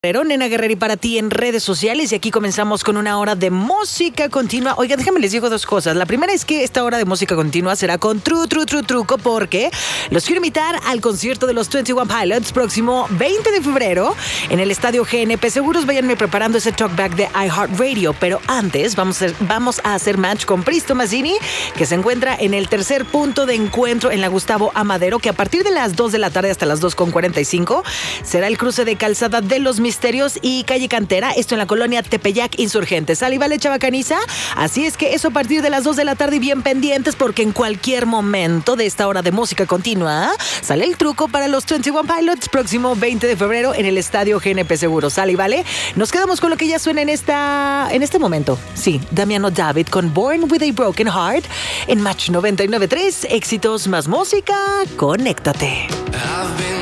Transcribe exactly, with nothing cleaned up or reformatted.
Pero Nena Guerrero y para ti en redes sociales, y aquí comenzamos con una hora de música continua. Oigan, déjenme les digo dos cosas. La primera es que esta hora de música continua será con Tru, Tru, Tru, Truco, porque los quiero invitar al concierto de los veintiuno Pilots próximo veinte de febrero en el Estadio G N P. Seguros váyanme preparando ese talkback de iHeartRadio, pero antes vamos a, hacer, vamos a hacer match con Pristo Mazzini, que se encuentra en el tercer punto de encuentro en la Gustavo Amadero, que a partir de las dos de la tarde hasta las dos con cuarenta y cinco será el cruce de Calzada de los Misterios y Calle Cantera, esto en la colonia Tepeyac Insurgentes. ¿Sale y vale, chavacaniza? Así es que eso a partir de las dos de la tarde y bien pendientes, porque en cualquier momento de esta hora de música continua sale el truco para los veintiuno Pilots próximo veinte de febrero en el Estadio G N P. Seguro, ¿sale y vale? Nos quedamos con lo que ya suena en esta en este momento. Sí, Damiano David con Born with a Broken Heart en Match noventa y nueve punto tres. Éxitos más música, conéctate.